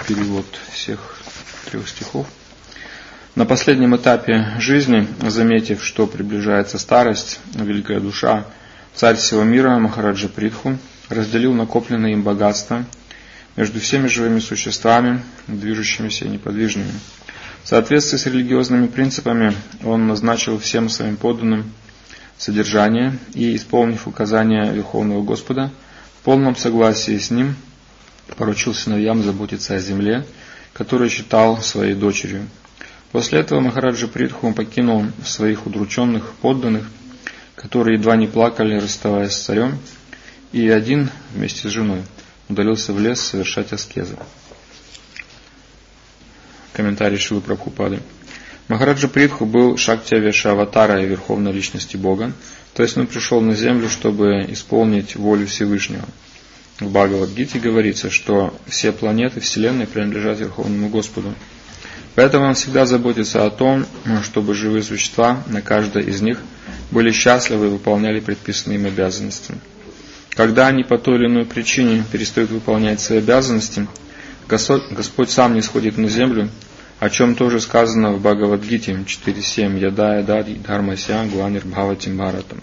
перевод всех 3 стихов. На последнем этапе жизни, заметив, что приближается старость, великая душа, царь всего мира Махараджа Притху разделил накопленные им богатства между всеми живыми существами, движущимися и неподвижными. В соответствии с религиозными принципами он назначил всем своим подданным содержание и, исполнив указания Верховного Господа, в полном согласии с ним поручил сыновьям заботиться о земле, которую считал своей дочерью. После этого Махараджа Притху покинул своих удрученных подданных, которые едва не плакали, расставаясь с царем, и один вместе с женой удалился в лес совершать аскезы. Комментарий Шрилы Прабхупады. Махараджа Притху был Шактьявеша аватара и верховной личности Бога, то есть он пришел на землю, чтобы исполнить волю Всевышнего. В Бхагавад-гите говорится, что все планеты Вселенной принадлежат Верховному Господу. Поэтому он всегда заботится о том, чтобы живые существа, на каждой из них, были счастливы и выполняли предписанные им обязанности. Когда они по той или иной причине перестают выполнять свои обязанности, Господь сам не сходит на землю, о чем тоже сказано в Бхагавад-гите 4.7 «Яда ядади дхармася гланир бхаватим бхаратам».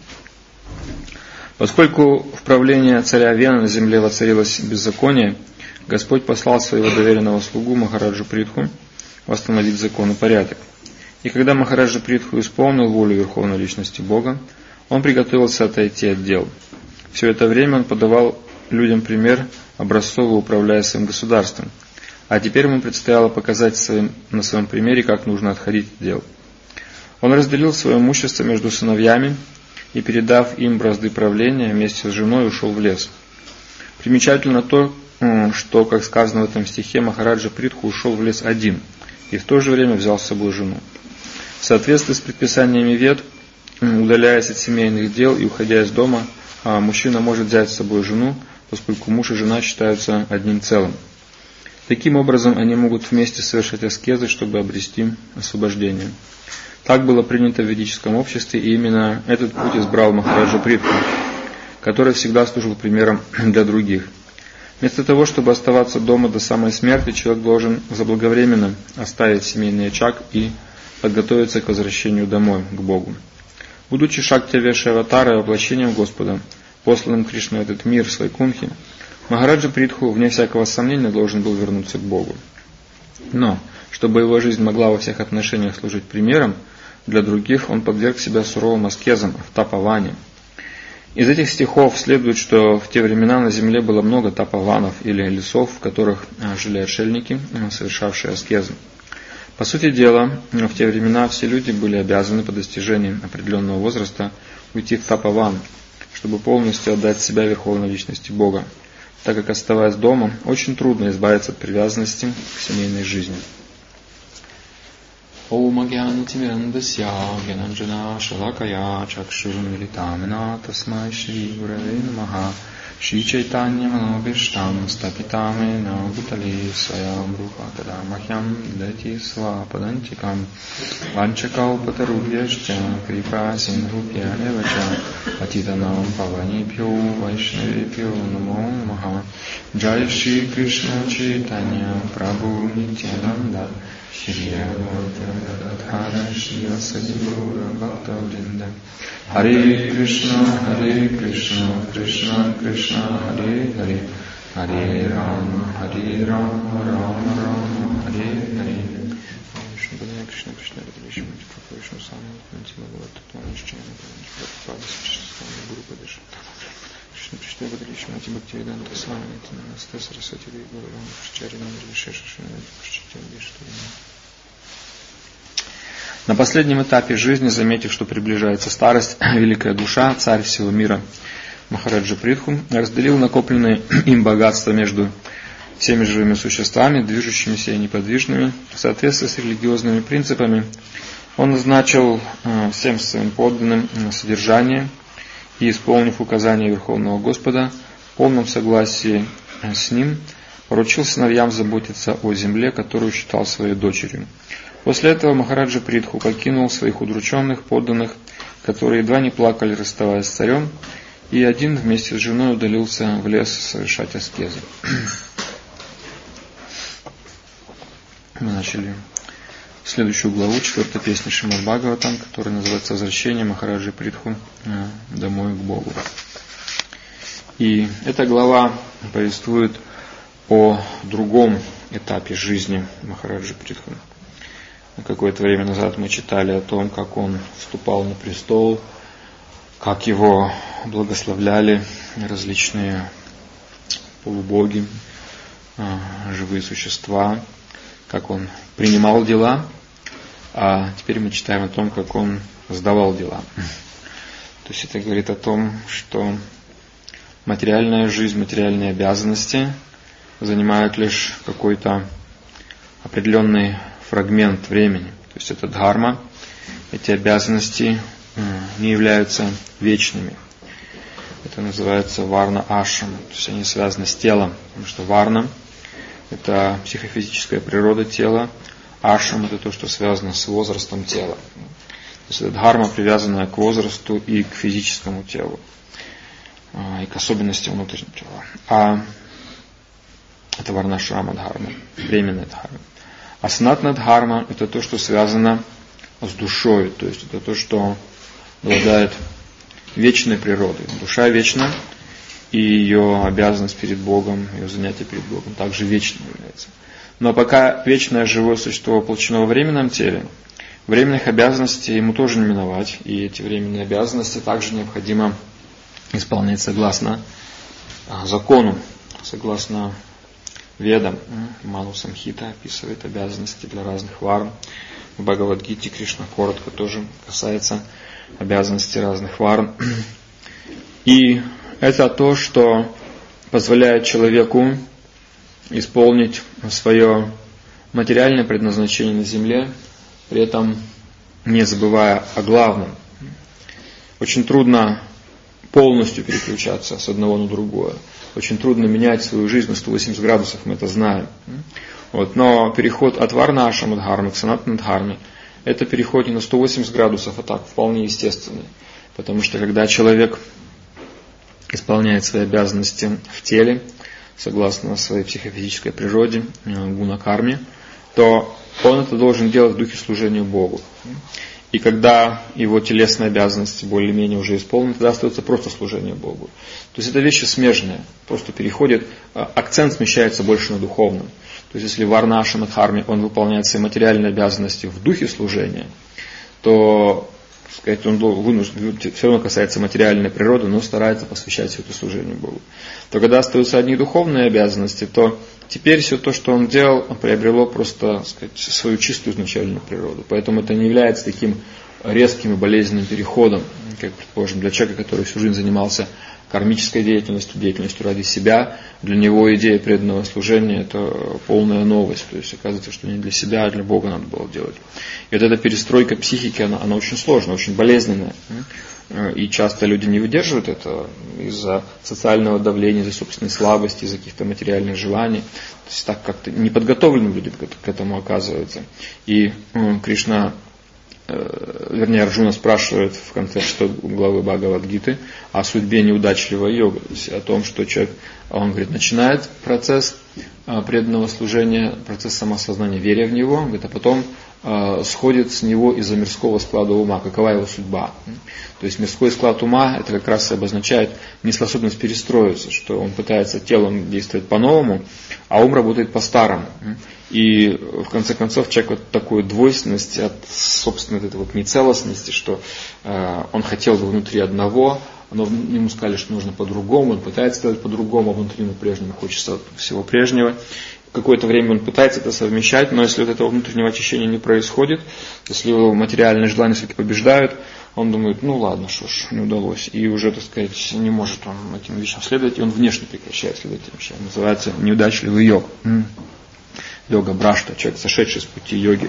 Поскольку в правлении царя Вена на земле воцарилось беззаконие, Господь послал своего доверенного слугу Махараджу Притху восстановить закон и порядок. И когда Махараджа Притху исполнил волю Верховной Личности Бога, он приготовился отойти от дел. Все это время он подавал людям пример, образцово управляя своим государством. А теперь ему предстояло показать на своем примере, как нужно отходить от дел. Он разделил свое имущество между сыновьями и, передав им бразды правления, вместе с женой ушел в лес. Примечательно то, что, как сказано в этом стихе, Махараджа Притху ушел в лес один и в то же время взял с собой жену. В соответствии с предписаниями Вед, удаляясь от семейных дел и уходя из дома, мужчина может взять с собой жену, поскольку муж и жена считаются одним целым. Таким образом, они могут вместе совершать аскезы, чтобы обрести освобождение. Так было принято в ведическом обществе, и именно этот путь избрал Махараджа Притху, который всегда служил примером для других. Вместо того, чтобы оставаться дома до самой смерти, человек должен заблаговременно оставить семейный очаг и подготовиться к возвращению домой, к Богу. Будучи Шактьявешей аватарой, воплощением Господа, посланным Кришной в этот мир в Вайкунтхе, Махараджа Притху, вне всякого сомнения, должен был вернуться к Богу. Но, чтобы его жизнь могла во всех отношениях служить примером для других, он подверг себя суровым аскезам в тапаване. Из этих стихов следует, что в те времена на земле было много тапаванов или лесов, в которых жили отшельники, совершавшие аскезы. По сути дела, в те времена все люди были обязаны по достижении определенного возраста уйти в тапаван, чтобы полностью отдать себя Верховной Личности Бога, так как, оставаясь дома, очень трудно избавиться от привязанности к семейной жизни. Ом агьянатимирандасья гьянанджана шалакая чакшурмилитамена тасмай шри гураве намаха шри чайтанья манобиштам стапитамена бутали сваям руха тадамахьям дати свападантикам ванчакаупатарубьяшча крипа синдхупья эвача патитанам паванипьо вайшнавипьо намо намаха джай шри Кришна чайтанья прабху нитянанда Shri Advaita Shri Sadguru Bhakta Vrinda Hare Krishna Krishna Krishna Hare Hare Hare Rama Rama Rama Hare Hare Krishna Krishna Krishna Vishnu Vishnu Sami Vishnu Bhagavatam Vishnu Prabhupada Sri Guru Padesha Krishna Krishna Vishnu Bhaktivedanta Swami Namaste Saraswati Devi Guru Shacharya Vishesha Shri Vishnu. На последнем этапе жизни, заметив, что приближается старость, великая душа, царь всего мира Махараджа Притху разделил накопленные им богатства между всеми живыми существами, движущимися и неподвижными. В соответствии с религиозными принципами он назначил всем своим подданным содержание и, исполнив указания Верховного Господа, в полном согласии с ним, поручил сыновьям заботиться о земле, которую считал своей дочерью. После этого Махараджа Притху покинул своих удрученных подданных, которые едва не плакали, расставаясь с царем, и один вместе с женой удалился в лес совершать аскезы. Мы начали следующую главу, 4-й песни Шримад Бхагаватам, которая называется «Возвращение Махараджи Притху домой к Богу». И эта глава повествует о другом этапе жизни Махараджи Притху. Какое-то время назад мы читали о том, как он вступал на престол, как его благословляли различные полубоги, живые существа, как он принимал дела, а теперь мы читаем о том, как он сдавал дела. То есть это говорит о том, что материальная жизнь, материальные обязанности занимают лишь какой-то определенный фрагмент времени. То есть это дхарма, эти обязанности не являются вечными. Это называется варна ашрам, то есть они связаны с телом, потому что варна – это психофизическая природа тела, ашрам – это то, что связано с возрастом тела. То есть это дхарма, привязанная к возрасту и к физическому телу, и к особенностям внутреннего тела. А это варнашрама дхарма, временная дхарма. А санатна дхарма – это то, что связано с душой, то есть это то, что обладает вечной природой. Душа вечна, и ее обязанность перед Богом, ее занятие перед Богом также вечным является. Но пока вечное живое существо воплощено во временном теле, временных обязанностей ему тоже не миновать, и эти временные обязанности также необходимо исполнять согласно закону, согласно ведам. Ману Самхита описывает обязанности для разных варн. В Бхагавад-гите Кришна коротко тоже касается обязанностей разных варн. И это то, что позволяет человеку исполнить свое материальное предназначение на земле, при этом не забывая о главном. Очень трудно полностью переключаться с одного на другое. Очень трудно менять свою жизнь на 180 градусов, мы это знаем. Но переход от варна ашрама дхармы к санатна дхарме – это переход не на 180 градусов, а так, вполне естественный. Потому что когда человек исполняет свои обязанности в теле, согласно своей психофизической природе, гуна-карме, то он это должен делать в духе служения Богу. И когда его телесные обязанности более-менее уже исполнены, тогда остается просто служение Богу. То есть это вещи смежные, просто переходит, акцент смещается больше на духовном. То есть если в варна ашрама дхарме он выполняет свои материальные обязанности в духе служения, то сказать, он вынужден, все равно касается материальной природы, но старается посвящать все это служению Богу. То когда остаются одни духовные обязанности, то теперь все то, что он делал, приобрело просто сказать, свою чистую изначальную природу. Поэтому это не является таким резким и болезненным переходом, как, предположим, для человека, который всю жизнь занимался кармической деятельностью ради себя. Для него идея преданного служения – это полная новость. То есть оказывается, что не для себя, а для Бога надо было делать. И вот эта перестройка психики, она очень сложная, очень болезненная. И часто люди не выдерживают это из-за социального давления, из-за собственной слабости, из-за каких-то материальных желаний. То есть так как-то неподготовлены люди к этому оказываются. И Кришна, Арджуна спрашивает в конце 6 главы Бхагавад-гиты о судьбе неудачливого йога, то есть о том, что человек, он говорит, начинает процесс преданного служения, процесс самосознания, веря в него, говорит, а потом сходит с него из-за мирского склада ума, какова его судьба. То есть мирской склад ума, это как раз и обозначает неспособность перестроиться, что он пытается телом действовать по-новому, а ум работает по-старому. И в конце концов человек вот такую двойственность от собственной этой вот нецелостности, что он хотел бы внутри одного, но ему сказали, что нужно по-другому, он пытается сделать по-другому, а внутри по-прежнему хочется всего прежнего. Какое-то время он пытается это совмещать, но если вот этого внутреннего очищения не происходит, если его материальные желания все-таки побеждают, он думает, ну ладно, что ж, не удалось. И уже, так сказать, не может он этим вещам следовать, и он внешне прекращает следовать этим вещам. Называется неудачливый йог. Йога брашта, человек, сошедший с пути йоги.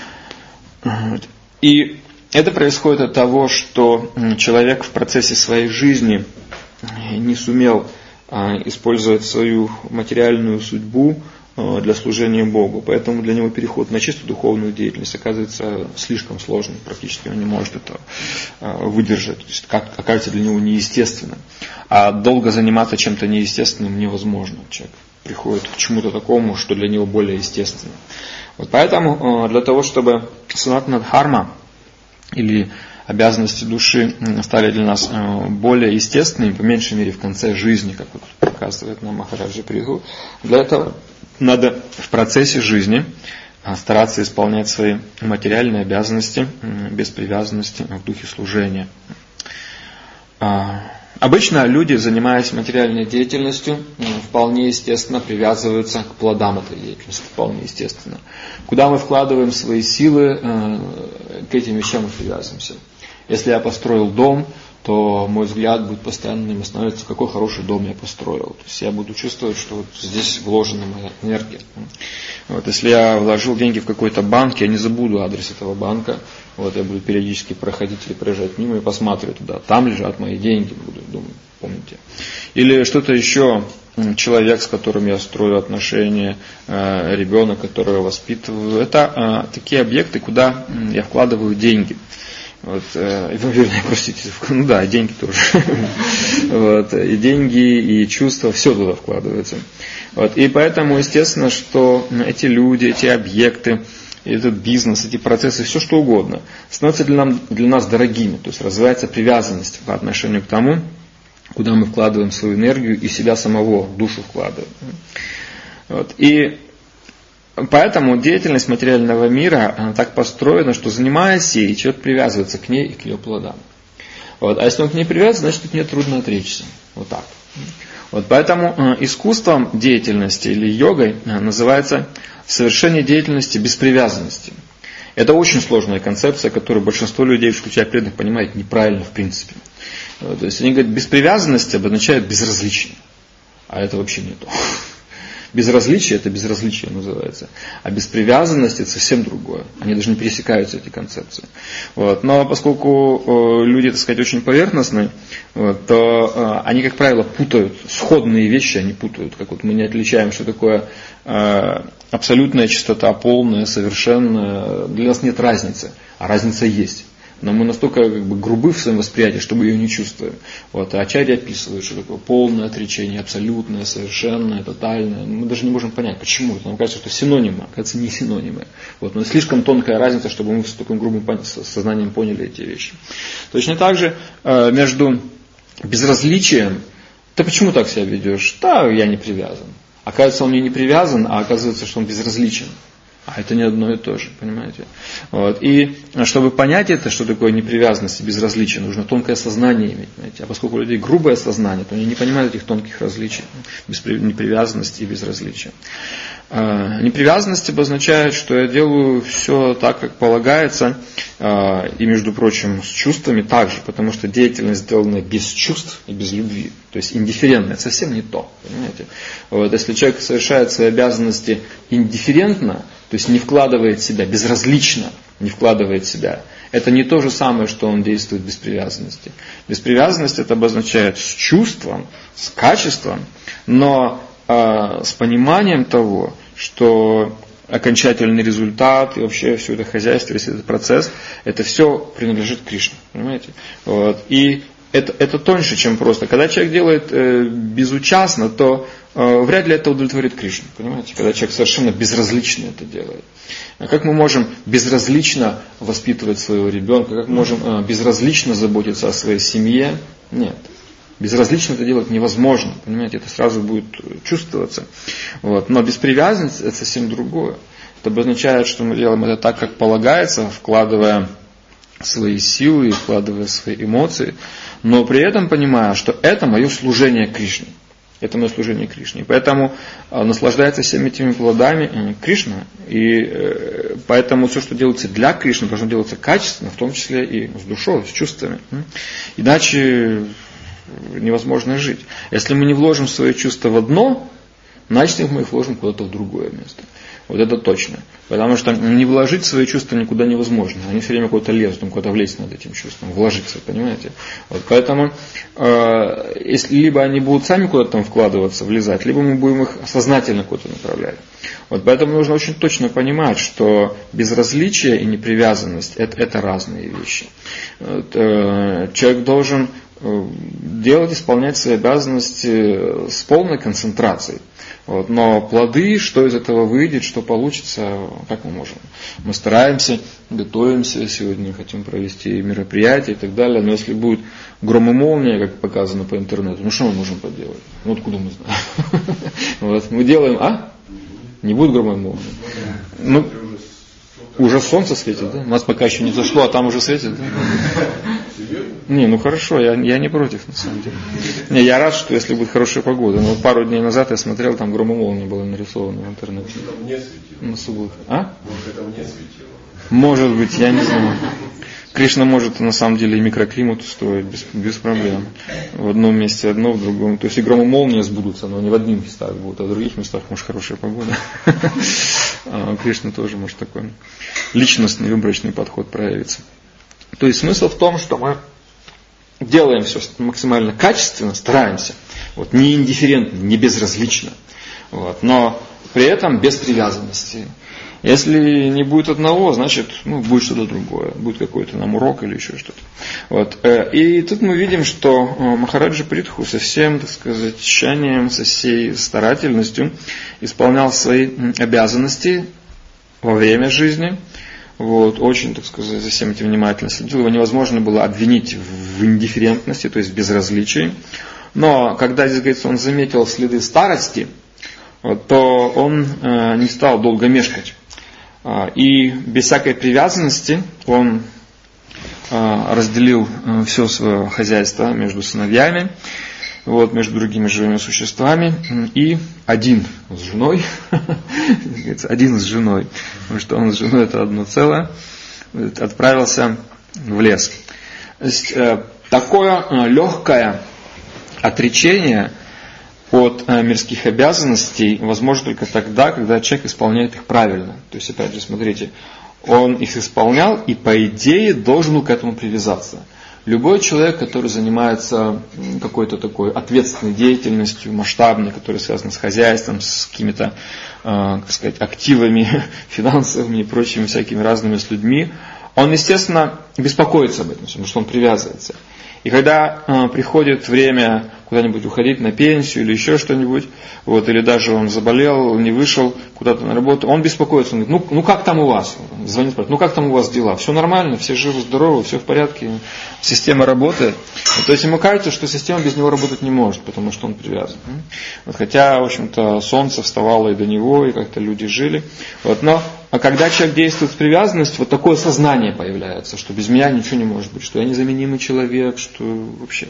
И это происходит от того, что человек в процессе своей жизни не сумел использовать свою материальную судьбу для служения Богу. Поэтому для него переход на чисто духовную деятельность оказывается слишком сложным. Практически он не может это выдержать. То есть окажется для него неестественным. А долго заниматься чем-то неестественным невозможно. Человек приходит к чему-то такому, что для него более естественно. Вот поэтому для того, чтобы санатана дхарма или обязанности души стали для нас более естественными, по меньшей мере в конце жизни, как вот показывает нам Махараджа Притху, для этого надо в процессе жизни стараться исполнять свои материальные обязанности без привязанности в духе служения. Обычно люди, занимаясь материальной деятельностью, вполне естественно привязываются к плодам этой деятельности, вполне естественно. Куда мы вкладываем свои силы, к этим вещам мы привязываемся. Если я построил дом, то мой взгляд будет постоянно на нем останавливаться, какой хороший дом я построил. То есть я буду чувствовать, что вот здесь вложена моя энергия. Вот, если я вложил деньги в какой-то банк, я не забуду адрес этого банка. Вот, я буду периодически проходить или проезжать мимо и посматривать туда. Там лежат мои деньги, буду думать, помните. Или что-то еще, человек, с которым я строю отношения, ребенок, которого я воспитываю. Это такие объекты, куда я вкладываю деньги. Вот, вернее, простите, ну да, деньги тоже. Вот, и деньги, и чувства, все туда вкладывается. Вот, и поэтому, естественно, что эти люди, эти объекты, этот бизнес, эти процессы, все что угодно, становятся для нас дорогими. То есть развивается привязанность по отношению к тому, куда мы вкладываем свою энергию и себя самого, душу вкладываем. Вот, и поэтому деятельность материального мира она так построена, что занимаясь ей, человек привязывается к ней и к ее плодам. Вот. А если он к ней привязан, значит от нее трудно отречься. Вот так. Вот. Поэтому искусством деятельности или йогой называется совершение деятельности без привязанности. Это очень сложная концепция, которую большинство людей, включая преданных, понимает неправильно в принципе. Вот. То есть они говорят, без привязанности обозначает безразличие. А это вообще не то. Безразличие, это безразличие называется. А беспривязанность это совсем другое. Они даже не пересекаются, эти концепции. Вот. Но поскольку люди, так сказать, очень поверхностные, вот, то они, как правило, путают. Сходные вещи они путают. Как вот мы не отличаем, что такое абсолютная чистота, полная, совершенная. Для нас нет разницы. А разница есть. Но мы настолько грубы в своем восприятии, чтобы ее не чувствуем. Вот. А ачарьи описывают, что такое полное отречение, абсолютное, совершенное, тотальное. Мы даже не можем понять, почему. Нам кажется, что синонимы, оказывается, не синонимы. Вот. Но слишком тонкая разница, чтобы мы с таким грубым сознанием поняли эти вещи. Точно так же между безразличием, ты почему так себя ведешь? Да, я не привязан. Оказывается, он мне не привязан, а оказывается, что он безразличен. А это не одно и то же, понимаете? Вот. И чтобы понять это, что такое непривязанность и безразличие, нужно тонкое сознание иметь. Понимаете? А поскольку у людей грубое сознание, то они не понимают этих тонких различий, непривязанности и безразличия. Непривязанность обозначает, что я делаю все так, как полагается, и, между прочим, с чувствами также, потому что деятельность сделана без чувств и без любви, то есть индифферентно, это совсем не то, понимаете? Вот, если человек совершает свои обязанности индифферентно, то есть не вкладывает себя, безразлично не вкладывает себя, это не то же самое, что он действует без привязанности. Беспривязанность это обозначает с чувством, с качеством, но с пониманием того, что окончательный результат и вообще все это хозяйство, весь этот процесс, это все принадлежит Кришне, понимаете? Вот. И это тоньше, чем просто. Когда человек делает безучастно, то вряд ли это удовлетворит Кришну, понимаете? Когда человек совершенно безразлично это делает. А как мы можем безразлично воспитывать своего ребенка? Как мы можем безразлично заботиться о своей семье? Нет. Безразлично это делать невозможно, понимаете, это сразу будет чувствоваться. Вот. Но беспривязанность это совсем другое. Это обозначает, что мы делаем это так, как полагается, вкладывая свои силы и вкладывая свои эмоции, но при этом понимая, что это мое служение Кришне. Это мое служение Кришне. Поэтому наслаждается всеми этими плодами Кришна. И поэтому все, что делается для Кришны, должно делаться качественно, в том числе и с душой, с чувствами. Иначе невозможно жить. Если мы не вложим свои чувства в одно, значит мы их вложим куда-то в другое место. Вот это точно. Потому что не вложить свои чувства никуда невозможно. Они все время куда-то лезут, куда-то влезть над этим чувством, вложиться, понимаете? Вот, поэтому если либо они будут сами куда-то там вкладываться, влезать, либо мы будем их сознательно куда-то направлять. Вот, поэтому нужно очень точно понимать, что безразличие и непривязанность это разные вещи. Вот, человек должен делать, исполнять свои обязанности с полной концентрацией. Вот. Но плоды, что из этого выйдет, что получится, как мы можем? Мы стараемся, готовимся, сегодня хотим провести мероприятие и так далее, но если будет гром и молния, как показано по интернету, ну что мы можем поделать? Ну откуда мы знаем? Вот. Мы делаем, не будет грома и молнии? Ну, уже солнце светит, да? У нас пока еще не зашло, а там уже светит, да? Не, ну хорошо, я не против, на самом деле. Не, я рад, что если будет хорошая погода. Но вот пару дней назад я смотрел, там гром и молния было нарисовано в интернете. Может, там не светило? На субботу. Может, там не светило? Может быть, я не знаю. Кришна может на самом деле и микроклимат устроить без проблем. В одном месте одно, в другом. То есть и гром и молния сбудутся, но не в одних местах будут, а в других местах может хорошая погода. Кришна тоже может такой личностный, выборочный подход проявиться. То есть смысл в том, что мы делаем все максимально качественно, стараемся, вот, не индифферентно, не безразлично, вот, но при этом без привязанности. Если не будет одного, значит, будет что-то другое, будет какой-то нам урок или еще что-то. Вот. И тут мы видим, что Махараджа Притху со всем, так сказать, тщанием, со всей старательностью исполнял свои обязанности во время жизни. Вот, очень, так сказать, за всем этим внимательно следил. Его невозможно было обвинить в индифферентности, то есть в безразличии. Но когда, здесь говорится, он заметил следы старости, вот, то он не стал долго мешкать. И без всякой привязанности он разделил все свое хозяйство между сыновьями, вот, между другими живыми существами, и один с женой, потому что он с женой это одно целое, отправился в лес. То есть, такое легкое отречение от мирских обязанностей возможно только тогда, когда человек исполняет их правильно. То есть, опять же, смотрите, он их исполнял и, по идее, должен был к этому привязаться. Любой человек, который занимается какой-то такой ответственной деятельностью, масштабной, которая связана с хозяйством, с какими-то, так сказать, активами финансовыми и прочими всякими разными с людьми, он, естественно, беспокоится об этом, потому что он привязывается. И когда приходит время куда-нибудь уходить на пенсию или еще что-нибудь, вот, или даже он заболел, не вышел куда-то на работу, он беспокоится, он говорит, ну как там у вас? Звонит, спрашивает, ну как там у вас дела? Все нормально, все живы, здоровы, все в порядке, система работает. То есть ему кажется, что система без него работать не может, потому что он привязан. Вот, хотя, в общем-то, солнце вставало и до него, и как-то люди жили. Вот, но когда человек действует с привязанностью, вот такое сознание появляется, что без меня ничего не может быть, что я незаменимый человек, что вообще,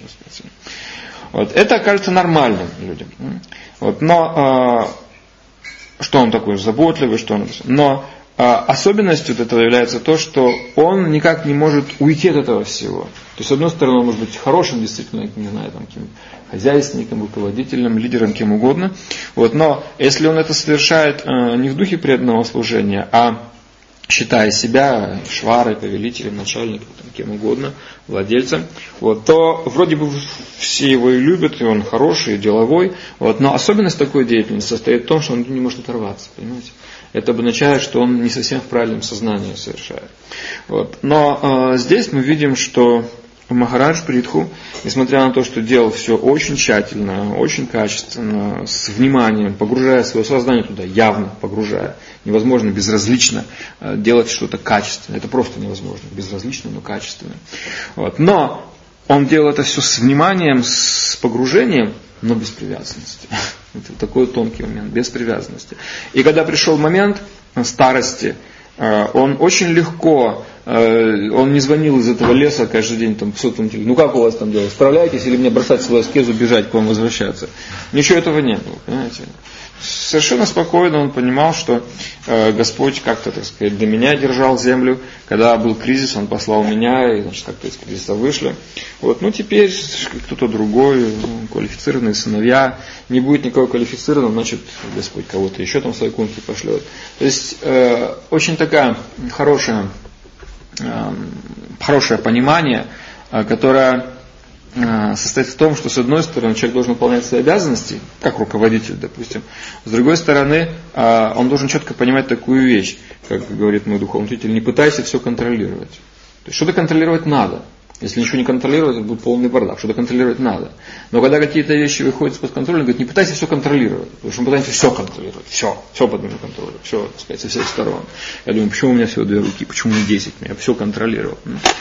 вот. Это кажется нормальным людям. Вот. Но что он такой заботливый, что он... Но особенностью от этого является то, что он никак не может уйти от этого всего. То есть, с одной стороны, он может быть хорошим, действительно, не знаю, там, каким хозяйственником, руководителем, лидером, кем угодно. Вот. Но если он это совершает не в духе преданного служения, а считая себя шварой, повелителем, начальником, там, кем угодно, владельцем, вот, то вроде бы все его и любят, и он хороший, и деловой, вот, но особенность такой деятельности состоит в том, что он не может оторваться, понимаете? Это обозначает, что он не совсем в правильном сознании совершает. Вот. Но здесь мы видим, что Махарадж Притху, несмотря на то, что делал все очень тщательно, очень качественно, с вниманием, погружая свое сознание туда, явно погружая, невозможно безразлично делать что-то качественное. Это просто невозможно, безразлично, но качественно. Вот. Но он делал это все с вниманием, с погружением, но без привязанности. Это такой тонкий момент, без привязанности. И когда пришел момент старости, он очень легко, он не звонил из этого леса каждый день там, в сотовом телефоне, ну как у вас там делать, справляетесь или мне бросать свою аскезу, бежать к вам возвращаться. Ничего этого не было, понимаете. Совершенно спокойно он понимал, что Господь как-то, так сказать, для меня держал землю. Когда был кризис, Он послал меня, и, значит, как-то из кризиса вышли. Вот, ну, теперь кто-то другой, квалифицированные сыновья. Не будет никого квалифицированного, значит, Господь кого-то еще там свои кунки пошлет. То есть, очень такое хорошее понимание, которое состоит в том, что с одной стороны человек должен выполнять свои обязанности, как руководитель, допустим. С другой стороны, он должен четко понимать такую вещь, как говорит мой духовный учитель, не пытайся все контролировать. То есть что-то контролировать надо. Если ничего не контролировать, это будет полный бардак. Что-то контролировать надо. Но когда какие-то вещи выходят из-под контроля, он говорит, не пытайся все контролировать. Потому что мы пытаемся все контролировать. Все под моим контролем. Все, так сказать, со всех сторон. Я думаю, почему у меня всего 2 руки, почему не 10? Я все контролировал.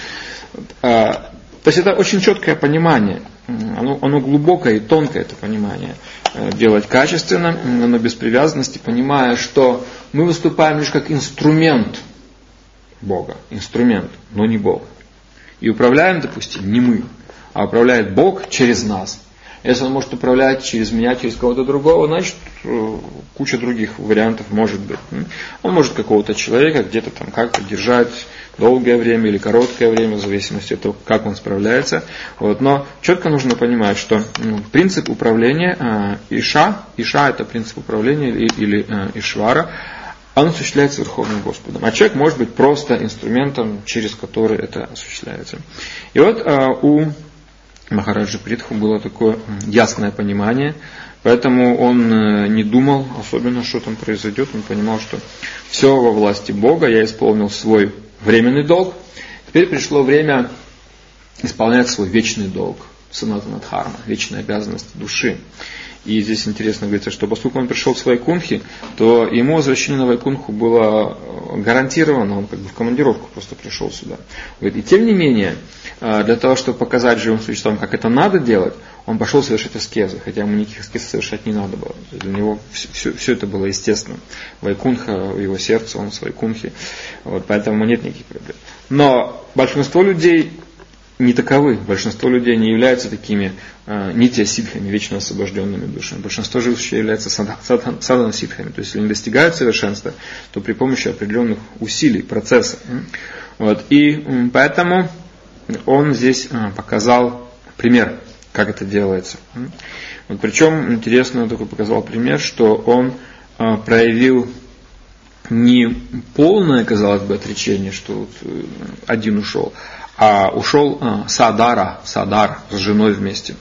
То есть это очень четкое понимание. Оно глубокое и тонкое, это понимание. Делать качественно, оно без привязанности, понимая, что мы выступаем лишь как инструмент Бога. Инструмент, но не Бог. И управляем, допустим, не мы, а управляет Бог через нас. Если Он может управлять через меня, через кого-то другого, значит, куча других вариантов может быть. Он может какого-то человека где-то там как-то держать долгое время или короткое время, в зависимости от того, как он справляется. Вот. Но четко нужно понимать, что принцип управления Иша это принцип управления или Ишвара, он осуществляется Верховным Господом. А человек может быть просто инструментом, через который это осуществляется. И вот у Махараджи Притху было такое ясное понимание, поэтому он не думал особенно, что там произойдет. Он понимал, что все во власти Бога, я исполнил свой временный долг. Теперь пришло время исполнять свой вечный долг, санатана дхарма, вечные обязанности души. И здесь интересно говорится, что поскольку он пришел в Вайкунхи, то ему возвращение на Вайкунху было гарантировано, он как бы в командировку просто пришел сюда. И тем не менее, для того, чтобы показать живым существам, как это надо делать, он пошел совершать аскезы, хотя ему никаких аскез совершать не надо было. Для него все это было естественно. Вайкунха, в его сердце, он с Вайкунхи, поэтому нет никаких проблем. Но большинство людей не таковы. Большинство людей не являются такими нитья-сидхами, вечно освобожденными душами. Большинство живущих являются садхана-сидхами. То есть, если они достигают совершенства, то при помощи определенных усилий, процесса. И поэтому он здесь показал пример, как это делается. Причем, интересно, он такой показал пример, что он проявил не полное, казалось бы, отречение, что один ушел, а ушел Садар с женой вместе.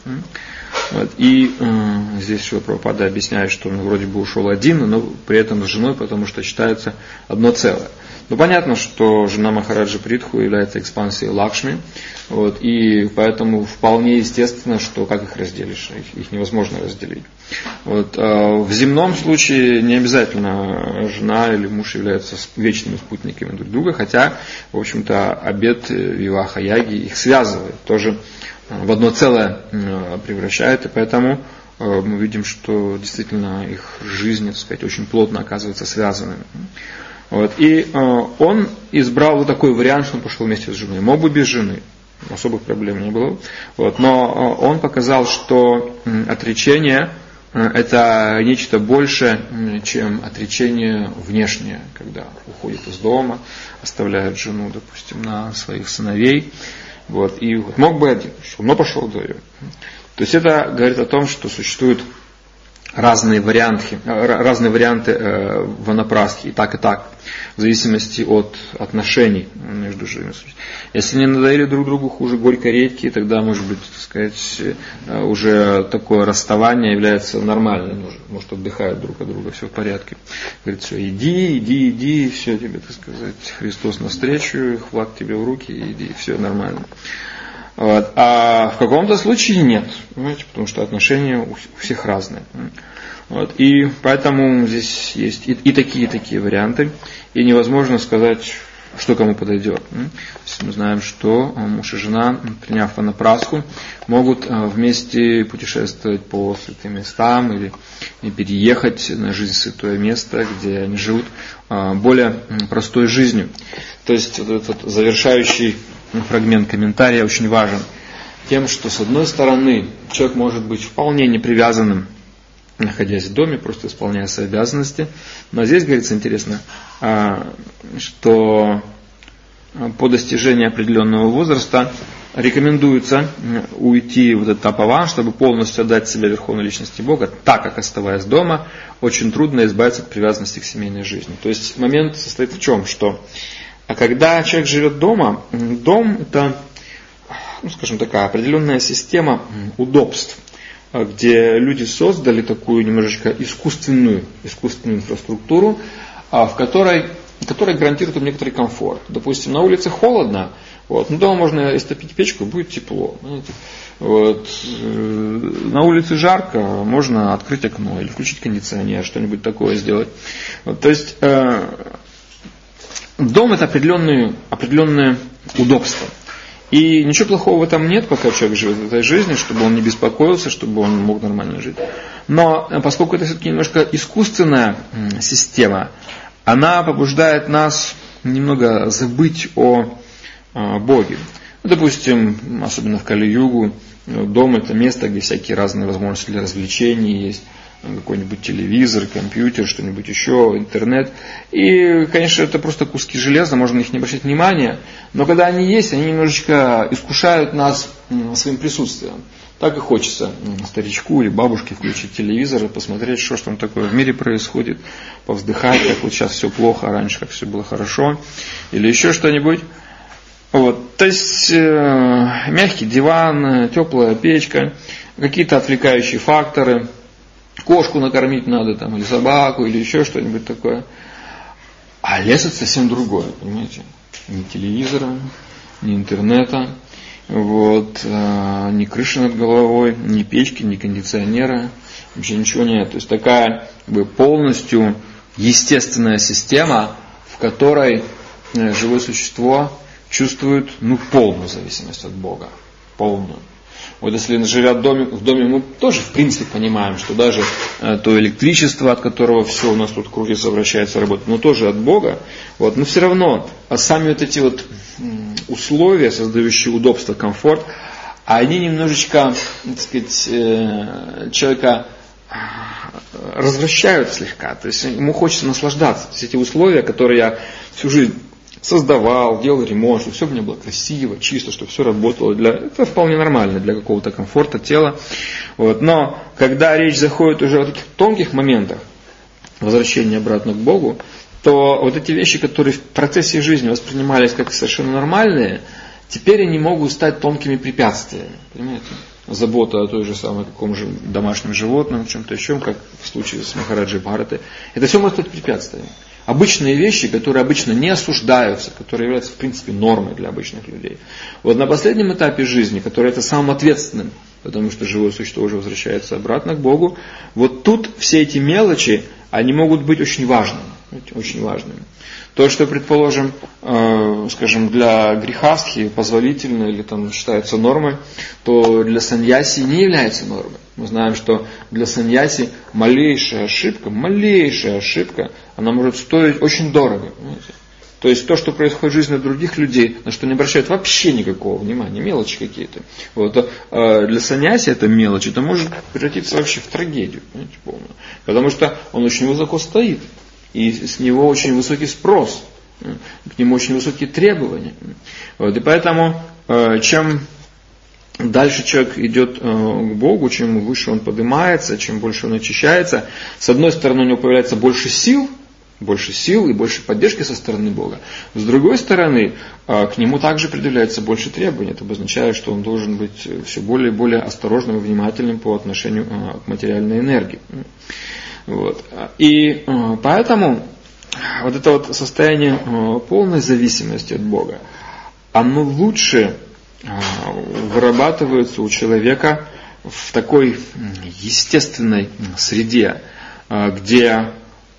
И здесь Шрила Прабхупада объясняет, что он вроде бы ушел один, но при этом с женой, потому что считается одно целое. Понятно, что жена Махараджи Притху является экспансией Лакшми, и поэтому вполне естественно, что как их разделишь, их невозможно разделить. В земном случае не обязательно жена или муж являются вечными спутниками друг друга, хотя, в общем-то, обет виваха яги их связывает, тоже в одно целое превращает, и поэтому мы видим, что действительно их жизни, так сказать, очень плотно оказываются связанными. И он избрал такой вариант, что он пошел вместе с женой. Мог бы без жены, особых проблем не было. Но он показал, что отречение это нечто большее, чем отречение внешнее, когда уходит из дома, оставляет жену, допустим, на своих сыновей. И мог бы один, но пошел вдвоем. То есть это говорит о том, что существуют разные варианты ванапрастхи, и так, в зависимости от отношений между живыми существами. Если не надоели друг другу хуже горькой редьки, тогда, может быть, так сказать, уже такое расставание является нормальным. Может, отдыхают друг от друга, все в порядке. Говорит, все, иди, все тебе, так сказать, Христос навстречу, флаг тебе в руки, иди, все нормально. А в каком-то случае нет, понимаете, потому что отношения у всех разные. И поэтому здесь есть и такие варианты, и невозможно сказать, что кому подойдет. Мы знаем, что муж и жена, приняв ванапрастху, могут вместе путешествовать по святым местам или переехать на жизнь в святое место, где они живут более простой жизнью. То есть этот завершающий фрагмент комментария очень важен тем, что с одной стороны человек может быть вполне непривязанным, находясь в доме, просто исполняя свои обязанности. Но здесь говорится интересно, что по достижении определенного возраста рекомендуется уйти в этот тапаван, чтобы полностью отдать себя Верховной Личности Бога, так как, оставаясь дома, очень трудно избавиться от привязанности к семейной жизни. То есть момент состоит в чем? Что когда человек живет дома, дом это, скажем, такая определенная система удобств, где люди создали такую немножечко искусственную инфраструктуру, в которой гарантирует им некоторый комфорт. Допустим, на улице холодно, Вот. Ну, дома можно истопить печку, будет тепло. Понимаете? Вот. На улице жарко, можно открыть окно или включить кондиционер, что-нибудь такое сделать. Вот. То есть дом — это определенное удобство. И ничего плохого в этом нет, пока человек живет в этой жизни, чтобы он не беспокоился, чтобы он мог нормально жить. Но поскольку это все-таки немножко искусственная система, она побуждает нас немного забыть о Боге. Ну, допустим, особенно в Кали-югу, дом — это место, где всякие разные возможности для развлечений есть. Какой-нибудь телевизор, компьютер, что-нибудь еще, интернет. И, конечно, это просто куски железа, можно на них не обращать внимания. Но когда они есть, они немножечко искушают нас своим присутствием. Так и хочется старичку или бабушке включить телевизор и посмотреть, что там такое в мире происходит, повздыхать, как вот сейчас все плохо, а раньше как все было хорошо, или еще что-нибудь. Вот. То есть мягкий диван, теплая печка, какие-то отвлекающие факторы. Кошку накормить надо, там, или собаку, или еще что-нибудь такое. А лес — это совсем другое, понимаете? Ни телевизора, ни интернета, вот, ни крыши над головой, ни печки, ни кондиционера, вообще ничего нет. То есть такая полностью естественная система, в которой живое существо чувствует полную зависимость от Бога. Полную. Вот если живя в доме, мы тоже в принципе понимаем, что даже то электричество, от которого все у нас тут крутится, вращается, работает, но тоже от Бога. Вот, но все равно сами вот эти вот условия, создающие удобство, комфорт, они немножечко, так сказать, человека развращают слегка. То есть ему хочется наслаждаться. То есть эти условия, которые я всю жизнь создавал, делал ремонт, чтобы все у меня было красиво, чисто, чтобы все работало. Это вполне нормально для какого-то комфорта тела. Вот. Но когда речь заходит уже о таких тонких моментах возвращения обратно к Богу, то вот эти вещи, которые в процессе жизни воспринимались как совершенно нормальные, теперь они могут стать тонкими препятствиями. Понимаете? Забота о той же самой каком же домашнем животном, чем-то еще, как в случае с Махараджей Бхаратой. Это все может стать препятствиями. Обычные вещи, которые обычно не осуждаются, которые являются в принципе нормой для обычных людей. Вот на последнем этапе жизни, который это самым ответственным, потому что живое существо уже возвращается обратно к Богу, вот тут все эти мелочи, они могут быть очень важными. Очень важными. То, что, предположим, скажем, для грехастхи позволительно или там считается нормой, то для саньяси не является нормой. Мы знаем, что для саньяси малейшая ошибка, она может стоить очень дорого. Понимаете? То есть то, что происходит в жизни других людей, на что не обращают вообще никакого внимания, мелочи какие-то. Вот, для саньяси это мелочь, это может превратиться вообще в трагедию, понимаете, полную. Потому что он очень высоко стоит. И с него очень высокий спрос, к нему очень высокие требования. Вот, и поэтому, чем дальше человек идет к Богу, чем выше он поднимается, чем больше он очищается, с одной стороны у него появляется больше сил и больше поддержки со стороны Бога. С другой стороны, к нему также предъявляется больше требований. Это обозначает, что он должен быть все более и более осторожным и внимательным по отношению к материальной энергии. Вот. И поэтому вот это вот состояние полной зависимости от Бога, оно лучше вырабатывается у человека в такой естественной среде, где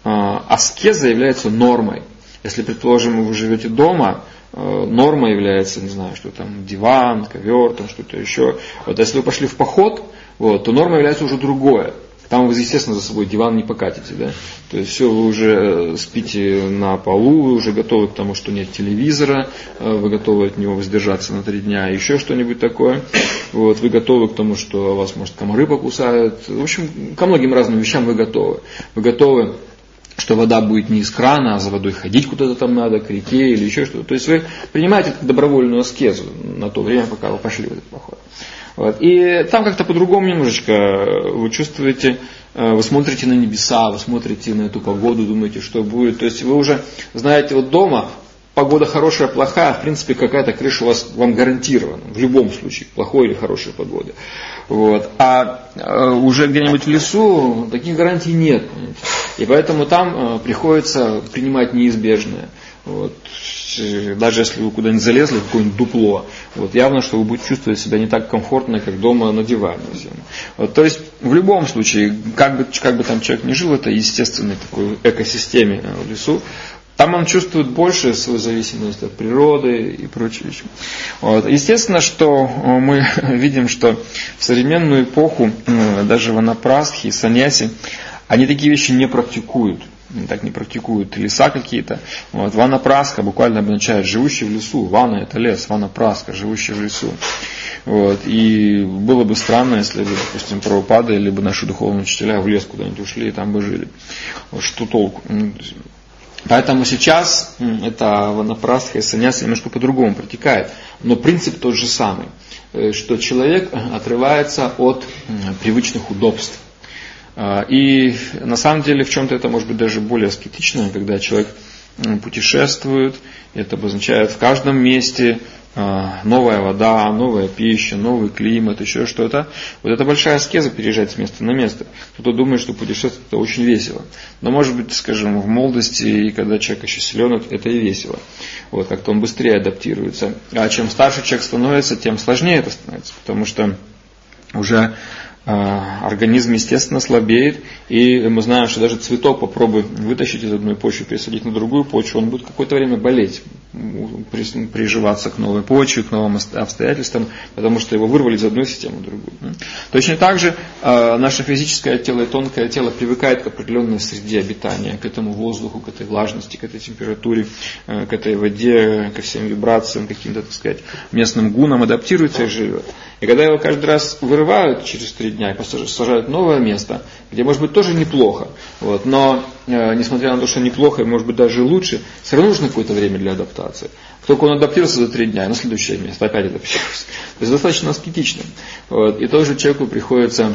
аскеза является нормой. Если, предположим, вы живете дома, норма является, не знаю, что там диван, ковер, там что-то еще. Вот если вы пошли в поход, вот, то норма является уже другое. Там вы, естественно, за собой диван не покатите, да? То есть все, вы уже спите на полу, вы уже готовы к тому, что нет телевизора, вы готовы от него воздержаться на 3 дня, еще что-нибудь такое. Вот, вы готовы к тому, что вас, может, комары покусают. В общем, ко многим разным вещам вы готовы. Вы готовы, что вода будет не из крана, а за водой ходить куда-то там надо, к реке или еще что-то. То есть вы принимаете добровольную аскезу на то время, пока вы пошли в этот поход. Вот. И там как-то по-другому немножечко вы чувствуете, вы смотрите на небеса, вы смотрите на эту погоду, думаете, что будет. То есть вы уже знаете, вот дома погода хорошая, плохая, в принципе какая-то крыша у вас вам гарантирована, в любом случае, плохой или хорошей погоды. Вот. А уже где-нибудь в лесу таких гарантий нет. И поэтому там приходится принимать неизбежное. Вот. есть, даже если вы куда-нибудь залезли, в какое-нибудь дупло, вот, явно, что вы будете чувствовать себя не так комфортно, как дома на диване. Вот, то есть, в любом случае, как бы там человек ни жил, это естественной такой экосистеме в лесу, там он чувствует больше свою зависимость от природы и прочие вещи. Вот. Естественно, что мы видим, что в современную эпоху даже ванапрастхи и саньяси, они такие вещи не практикуют. Так не практикуют леса какие-то. Вот. Ванапрастха буквально обозначает живущий в лесу. Вана — это лес, ванапрастха, живущий в лесу. Вот. И было бы странно, если бы, допустим, Прабхупада или бы наши духовные учителя в лес куда-нибудь ушли и там бы жили. Вот что толку? Поэтому сейчас это ванапрастха и саньяса немножко по-другому протекает. Но принцип тот же самый, что человек отрывается от привычных удобств. И на самом деле в чем-то это может быть даже более аскетично, когда человек путешествует, это обозначает в каждом месте новая вода, новая пища, новый климат, еще что-то. Вот это большая аскеза переезжать с места на место. Кто-то думает, что путешествовать это очень весело. Но может быть, скажем, в молодости, и когда человек еще силен, это и весело. Вот, как-то он быстрее адаптируется. А чем старше человек становится, тем сложнее это становится, потому что уже организм, естественно, слабеет, и мы знаем, что даже цветок попробуй вытащить из одной почвы, пересадить на другую почву, он будет какое-то время болеть, приживаться к новой почве, к новым обстоятельствам, потому что его вырвали из одной системы в другую. Точно так же наше физическое тело и тонкое тело привыкает к определенной среде обитания, к этому воздуху, к этой влажности, к этой температуре, к этой воде, ко всем вибрациям, каким-то, так сказать, местным гунам, адаптируется и живет. И когда его каждый раз вырывают через 3 дня и сажают в новое место, где может быть тоже неплохо, вот, но несмотря на то, что неплохо и может быть даже лучше, все равно нужно какое-то время для адаптации. Только он адаптировался за 3 дня, и на следующее место опять адаптировался. То есть достаточно аскетично. Вот, и тоже человеку приходится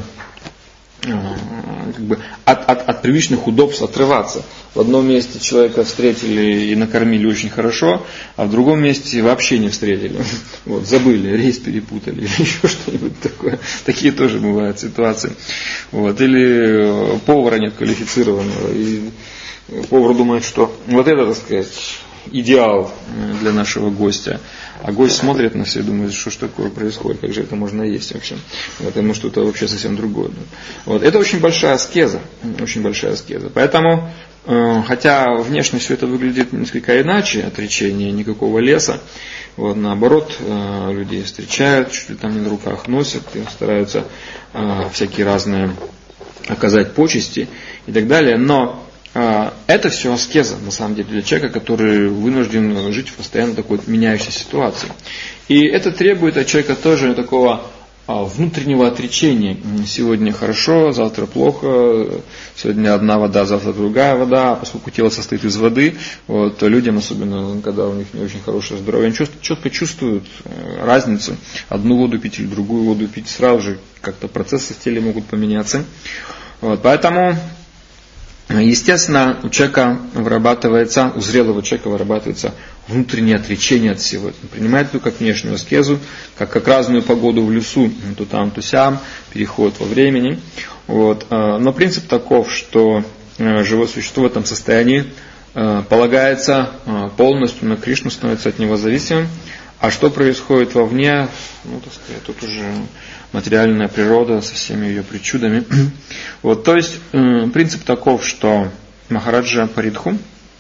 как бы от привычных удобств отрываться. В одном месте человека встретили и накормили очень хорошо, а в другом месте вообще не встретили. Вот, забыли, рейс перепутали или еще что-нибудь такое. Такие тоже бывают ситуации. Вот, или повара нет квалифицированного, и повар думает, что вот это, так сказать, идеал для нашего гостя. А гость смотрит на все и думает, что ж такое происходит, как же это можно есть вообще. Вот, ему что-то вообще совсем другое. Вот, это очень большая аскеза. Очень большая аскеза. Поэтому, хотя внешне все это выглядит несколько иначе, отречение, никакого леса, вот, наоборот, людей встречают, чуть ли там не на руках носят, им стараются всякие разные оказать почести и так далее, но это все аскеза, на самом деле, для человека, который вынужден жить в постоянно такой меняющейся ситуации. И это требует от человека тоже такого внутреннего отречения. Сегодня хорошо, завтра плохо, сегодня одна вода, завтра другая вода. А поскольку тело состоит из воды, вот, то людям, особенно когда у них не очень хорошее здоровье, они четко чувствуют разницу. Одну воду пить или другую воду пить, сразу же как-то процессы в теле могут поменяться. Вот, поэтому... Естественно, у человека вырабатывается, у зрелого человека вырабатывается внутреннее отречение от всего. Он принимает это как внешнюю аскезу, как разную погоду в лесу, то там, то сям, переход во времени. Вот. Но принцип таков, что живое существо в этом состоянии полагается полностью на Кришну, становится от него зависимым. А что происходит вовне, так сказать, тут уже материальная природа со всеми ее причудами. Вот, то есть принцип таков, что Махараджа Паридху,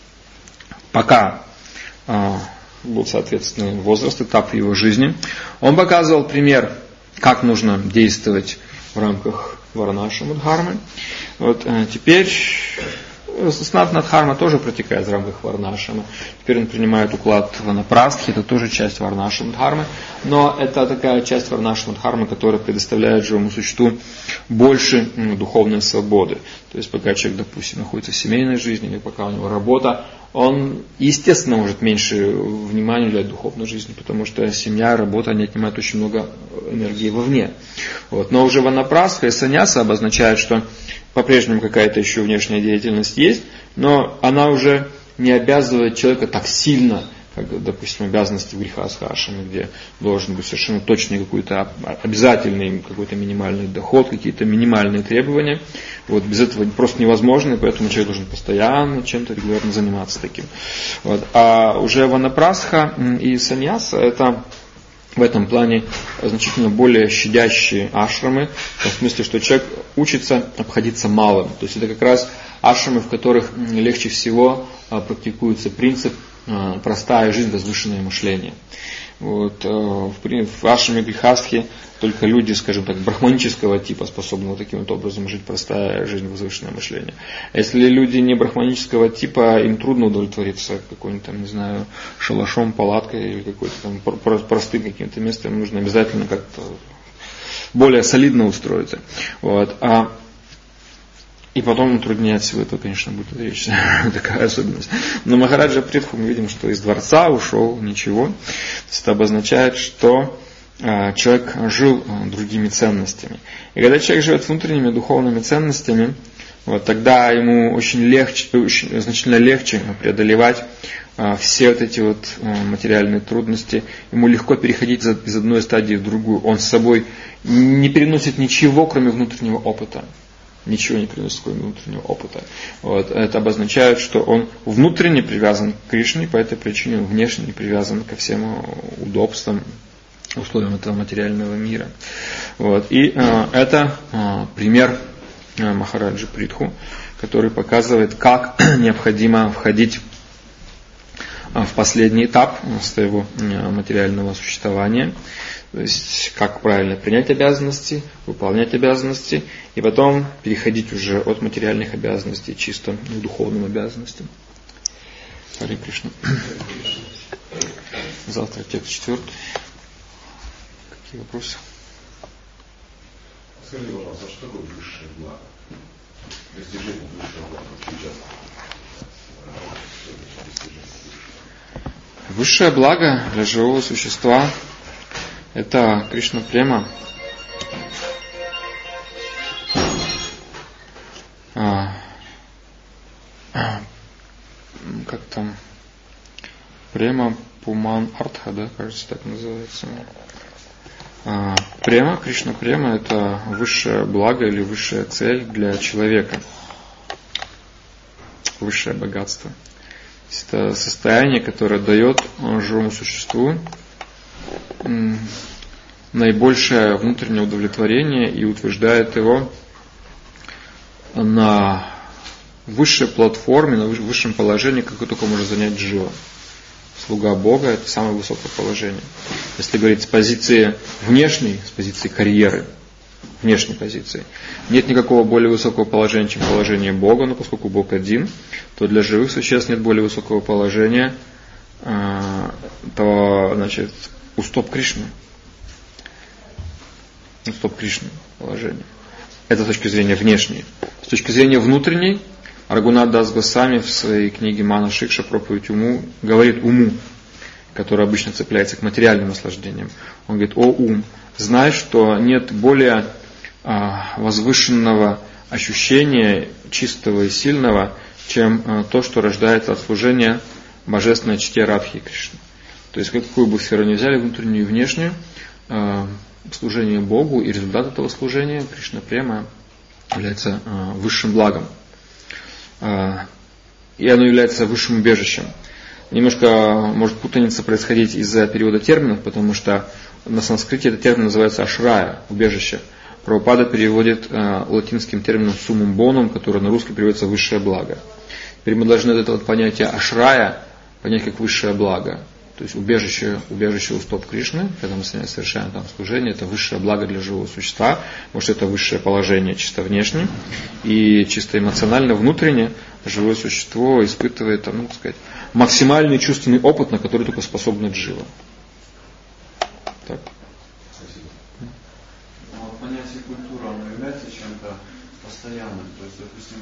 пока был соответственный возраст, этап его жизни, он показывал пример, как нужно действовать в рамках Варнашрама Дхармы. Вот, теперь Санатана Дхарма тоже протекает в рамках Варнашрама. Теперь он принимает уклад Ванапрастхи, это тоже часть Варнашрама Дхармы. Но это такая часть Варнашрама Дхармы, которая предоставляет живому существу больше духовной свободы. То есть пока человек, допустим, находится в семейной жизни, или пока у него работа, он, естественно, может меньше внимания уделять духовной жизни, потому что семья, работа, они отнимают очень много энергии вовне. Вот. Но уже Ванапрастха и саньяса обозначают, что по-прежнему какая-то еще внешняя деятельность есть, но она уже не обязывает человека так сильно как, допустим, обязанности в грехасхашами, где должен быть совершенно точный какой-то обязательный какой-то минимальный доход, какие-то минимальные требования. Вот, без этого просто невозможно, и поэтому человек должен постоянно чем-то регулярно заниматься таким. Вот. А уже ванапрастха и саньяса — это в этом плане значительно более щадящие ашрамы, в смысле, что человек учится обходиться малым. То есть это как раз ашрамы, в которых легче всего практикуется принцип простая жизнь, возвышенное мышление. Вот, в ашраме грехастхи только люди, скажем так, брахманического типа способны вот таким вот образом жить, простая жизнь, возвышенное мышление. А если люди не брахманического типа, им трудно удовлетвориться каким-то там, не знаю, шалашом, палаткой или какой-то там простым каким-то местом, им нужно обязательно как-то более солидно устроиться. Вот. И потом труднее от всего этого, конечно, будет речь. Такая особенность. Но Махараджа Притху мы видим, что из дворца ушел ничего. То есть это обозначает, что человек жил другими ценностями. И когда человек живет внутренними духовными ценностями, вот, тогда ему значительно легче преодолевать все вот эти вот материальные трудности. Ему легко переходить из одной стадии в другую. Он с собой не переносит ничего, кроме внутреннего опыта. Ничего не приносит, кроме внутреннего опыта. Вот. Это обозначает, что он внутренне привязан к Кришне, по этой причине он внешне не привязан ко всем удобствам, условиям этого материального мира. Вот. И это пример Махараджи Притху, который показывает, как необходимо входить в последний этап своего материального существования. То есть, как правильно принять обязанности, выполнять обязанности, и потом переходить уже от материальных обязанностей чисто к духовным обязанностям. Харе Кришна. Завтра текст 4. Какие вопросы? Скажите, пожалуйста, что такое высшее благо? Достижение высшего блага. Высшее благо для живого существа — это Кришна Према. Как там? Према Пуман Артха, да, кажется, так называется. Према, Кришна Према — это высшее благо или высшая цель для человека. Высшее богатство. Это состояние, которое дает живому существу наибольшее внутреннее удовлетворение и утверждает его на высшей платформе, на высшем положении, какое только может занять джива. Слуга Бога — это самое высокое положение. Если говорить с позиции внешней, с позиции карьеры, внешней позиции, нет никакого более высокого положения, чем положение Бога, но поскольку Бог один, то для живых существ нет более высокого положения, то, значит, уступ Кришны. Уступ Кришны положение. Это с точки зрения внешней. С точки зрения внутренней, Рагунат Дас Госвами в своей книге Мана Шикша проповедь уму говорит уму, который обычно цепляется к материальным наслаждениям. Он говорит: о ум, знай, что нет более возвышенного ощущения, чистого и сильного, чем то, что рождается от служения божественной чте Радхи Кришны. То есть, какую бы сферу ни взяли, внутреннюю и внешнюю, служение Богу и результат этого служения, Кришна Према, является высшим благом. И оно является высшим убежищем. Немножко может путаница происходить из-за перевода терминов, потому что на санскрите этот термин называется ашрая, убежище. Прабхупада переводит латинским термином суммум бонум, который на русский переводится высшее благо. Теперь мы должны это вот понятие ашрая понять как высшее благо. То есть убежище у стоп Кришны, когда мы совершаем там служение, это высшее благо для живого существа, потому что это высшее положение чисто внешне, и чисто эмоционально, внутренне живое существо испытывает, там, ну, так сказать, максимальный чувственный опыт, на который только способна джива. Так. Понятие культуры, оно является чем-то постоянным. То есть, допустим,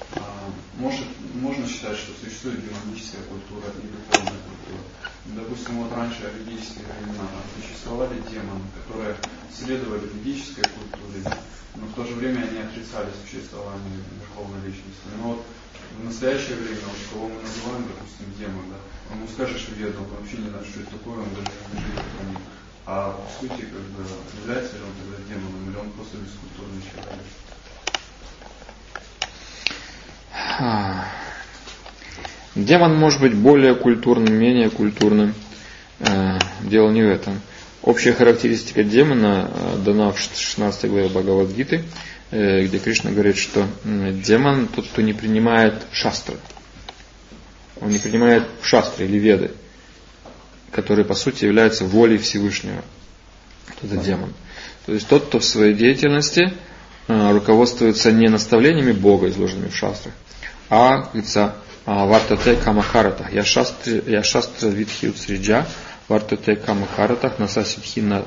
можно считать, что существует биологическая культура и духовная культура. Допустим, вот раньше в ведические времена существовали демоны, которые следовали ведической культуре, но в то же время они отрицали существование верховной личности. Но вот В настоящее время, вот, кого мы называем, допустим, демон, да, ему скажешь ведом, он вообще не знает, что это такое, он даже не живет по ним. А в сути, как бы, является ли он тогда демоном, или он просто бескультурный человек? Демон может быть более культурным, менее культурным. Дело не в этом. Общая характеристика демона дана в 16 главе Бхагавад-гиты, где Кришна говорит, что демон тот, кто не принимает шастры. Он не принимает шастры или веды, которые по сути являются волей Всевышнего. Это демон. То есть тот, кто в своей деятельности руководствуется не наставлениями Бога, изложенными в шастрах, а, говорится, вартате камахарата. Я шастра витхи уцриджа, вартате камахаратах, насасидхин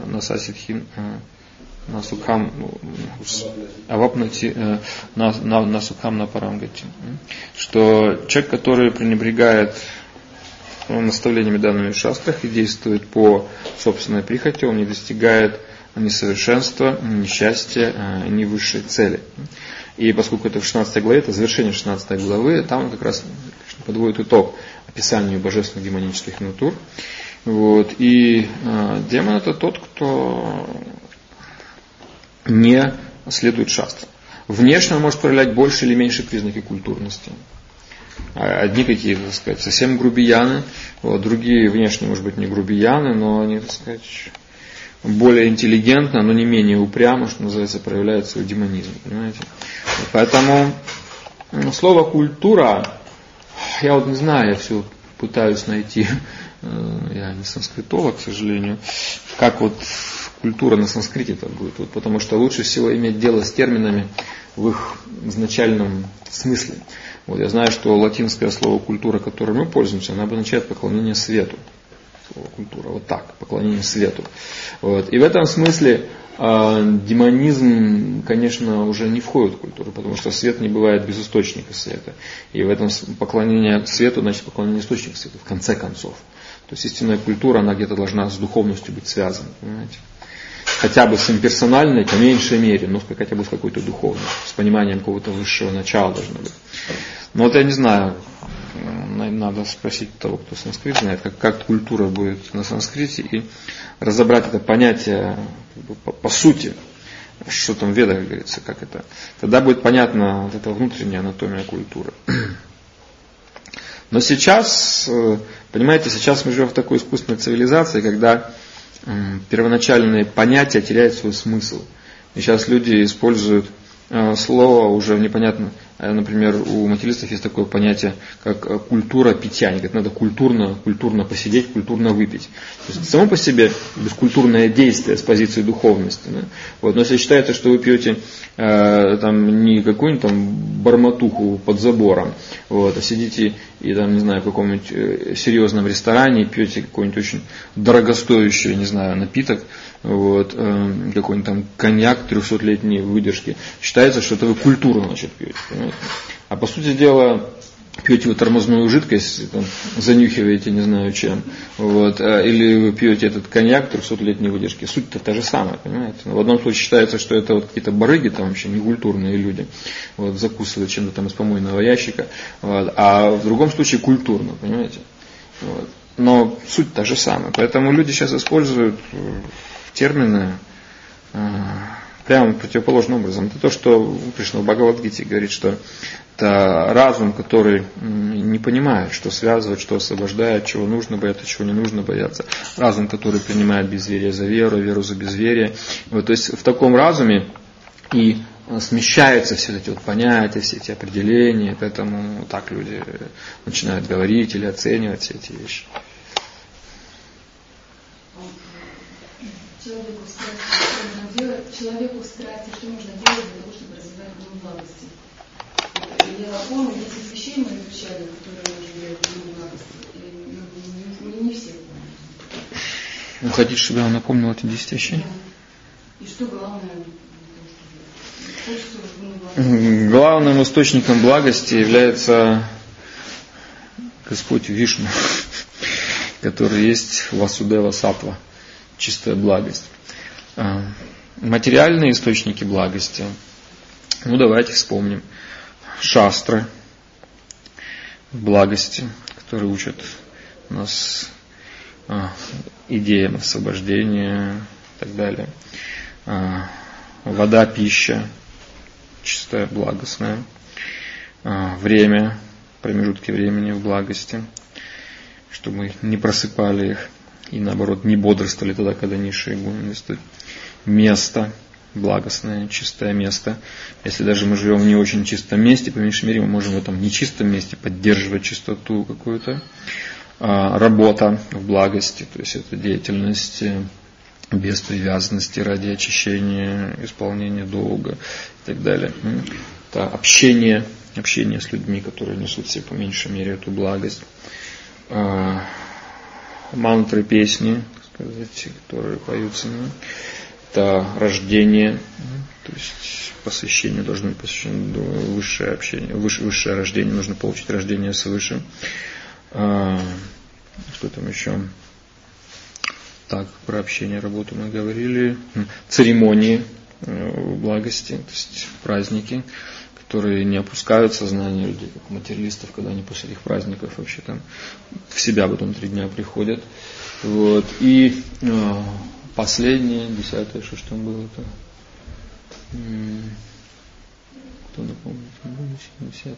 насукхам авапнати насукхам на парамгати. Что человек, который пренебрегает наставлениями, данными в шастрах, и действует по собственной прихоти, он не достигает ни совершенства, ни счастья, ни высшей цели. И поскольку это в 16 главе, это завершение 16 главы, там он как раз подводит итог описанию божественных демонических натур. Вот. И демон это тот, кто не следует шастрам. Внешне он может проявлять больше или меньше признаки культурности. Одни какие-то, так сказать, совсем грубияны, вот, другие внешне, может быть, не грубияны, но они, так сказать, более интеллигентно, но не менее упрямо, что называется, проявляет свой демонизм. Понимаете? Поэтому слово «культура», я вот не знаю, я все пытаюсь найти, я не санскритолог, к сожалению, как вот культура на санскрите это будет, вот, потому что лучше всего иметь дело с терминами в их изначальном смысле. Вот, я знаю, что латинское слово «культура», которым мы пользуемся, оно обозначает поклонение свету. Слово «культура», вот так, поклонение свету. Вот. И в этом смысле демонизм, конечно, уже не входит в культуру, потому что свет не бывает без источника света. И в этом поклонение свету, значит поклонение источнику света, в конце концов. То есть истинная культура, она где-то должна с духовностью быть связана, понимаете? Хотя бы с имперсональной, по меньшей мере, но хотя бы с какой-то духовностью, с пониманием какого-то высшего начала должно быть. Но вот я не знаю, надо спросить того, кто санскрит знает, как культура будет на санскрите, и разобрать это понятие по сути, что там в Ведах говорится, как это. Тогда будет понятна вот эта внутренняя анатомия культуры. Но сейчас, понимаете, сейчас мы живем в такой искусственной цивилизации, когда первоначальные понятия теряют свой смысл. И сейчас люди используют слово уже непонятно. Например, у материалистов есть такое понятие, как культура питья. Они говорят, надо культурно посидеть, культурно выпить. То есть само по себе бескультурное действие с позиции духовности. Да? Вот. Но если считаете, что вы пьете там, не какую-нибудь там барматуху под забором, вот, а сидите и там, не знаю, в каком-нибудь серьезном ресторане пьете какой-нибудь очень дорогостоящий, не знаю, напиток, вот, какой-нибудь там коньяк 300-летней выдержки, считается, что это вы культурно, значит, пьете. Понимаете? А по сути дела, пьете вы тормозную жидкость, там, занюхиваете не знаю чем, вот, или вы пьете этот коньяк 300-летней выдержки, суть-то та же самая, понимаете. Но в одном случае считается, что это вот какие-то барыги, там вообще некультурные люди, вот, закусывают чем-то там из помойного ящика, вот, а в другом случае культурно, понимаете. Вот. Но суть та же самая. Поэтому люди сейчас используют термины прямо противоположным образом. Это то, что Кришна в Бхагавад-гите говорит, что это разум, который не понимает, что связывает, что освобождает, чего нужно бояться, чего не нужно бояться. Разум, который принимает безверие за веру, веру за безверие. Вот, то есть в таком разуме и смещаются все эти вот понятия, все эти определения, поэтому так люди начинают говорить или оценивать все эти вещи. Человеку страсти, что нужно делать для того, чтобы развивать гуру благости? Я помню, 10 вещей мы изучали, которые развивают гуру благости. Не все помню. Вы хотите, чтобы я вам напомнил эти 10 вещей? Да. И что главное? Главным источником благости является Господь Вишну, который есть Васудева Саттва, чистая благость. Материальные источники благости, ну давайте вспомним. Шастры, благости, которые учат нас идеям освобождения и так далее. Вода, пища, чистая, благостная. Время, промежутки времени в благости, чтобы мы не просыпали их и наоборот не бодрствовали тогда, когда низшие гуны действуют. Место благостное, чистое место. Если даже мы живем в не очень чистом месте, по меньшей мере мы можем в этом нечистом месте поддерживать чистоту какую-то. Работа в благости, то есть это деятельность без привязанности ради очищения, исполнения долга и так далее. Это общение с людьми, которые несут в себе по меньшей мере эту благость. Мантры, песни, так сказать, которые поются. Это рождение, то есть посвящение должно быть посвящено высшее общение, высшее рождение, нужно получить рождение свыше. Что там еще? Так, про общение, работу мы говорили. Церемонии благости, то есть праздники, которые не опускают сознание людей, как материалистов, когда они после этих праздников вообще там в себя потом 3 дня приходят. Вот. И последнее, 10-е, что ж там было-то? Кто напомнит? 10-е.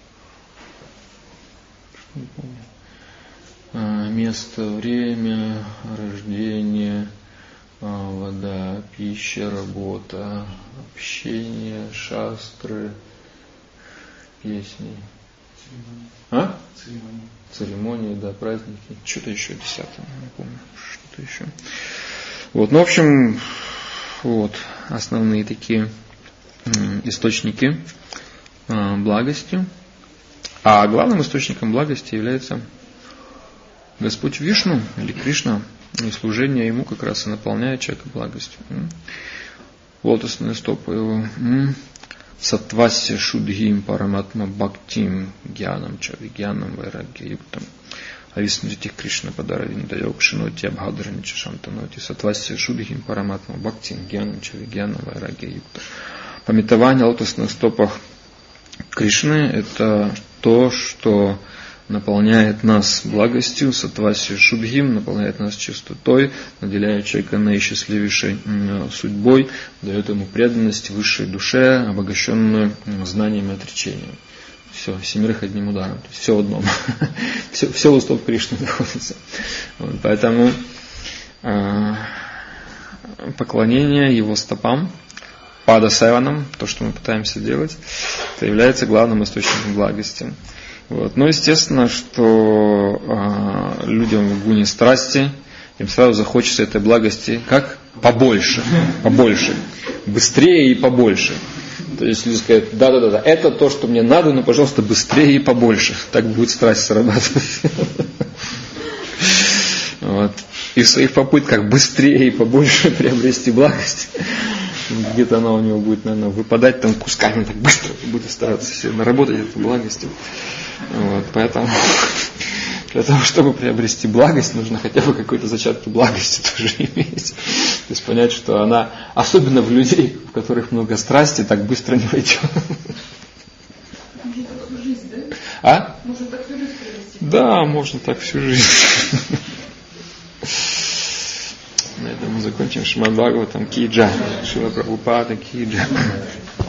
Что не помню. Место, время, рождение, вода, пища, работа, общение, шастры, песни. Церемонии, да, праздники. Что-то еще 10-е, не помню. Что-то еще. Вот, ну, в общем, вот основные такие источники благости. А главным источником благости является Господь Вишну или Кришна, и служение Ему как раз и наполняет человека благостью. Лотосные стопы Его. Сатвасya шудхим параматма бхактим гьянам чавигьянам вайрагья юктам. Ависнрити Кришна падаравинда йогшиноти абхадранича шантаноти. Сатвасya шудхим параматма бхактим гьянам чавигьянам вайрагья юктам. Памятование о лотосных стопах Кришны – это то, что наполняет нас благостью, сатвасью шудхим, наполняет нас чистотой, наделяет человека наисчастливейшей судьбой, дает ему преданность высшей душе, обогащенную знаниями и отречением. Все, 7 одним ударом, то есть все в одном. Все у стоп Кришны находится. Вот, поэтому поклонение его стопам, пада севанам, то, что мы пытаемся делать, это является главным источником благости. Вот. Но естественно, что людям в гуне страсти, им сразу захочется этой благости как? Побольше, быстрее и побольше. То есть люди скажут, да, это то, что мне надо, но, пожалуйста, быстрее и побольше. Так будет страсть срабатывать. Вот. И в своих попытках быстрее и побольше приобрести благость, где-то она у него будет, наверное, выпадать там кусками, так быстро будет стараться все наработать эту благость. Вот, поэтому для того, чтобы приобрести благость, нужно хотя бы какой-то зачатки благости тоже иметь. То есть понять, что она, особенно в людей, в которых много страсти, так быстро не войдет. Можно так всю жизнь, да? А? Можно так всю жизнь приобрести? Да, можно так всю жизнь. На этом мы закончим. Шримад Бхагаватам ки джай. Шрила Прабхупада ки джай.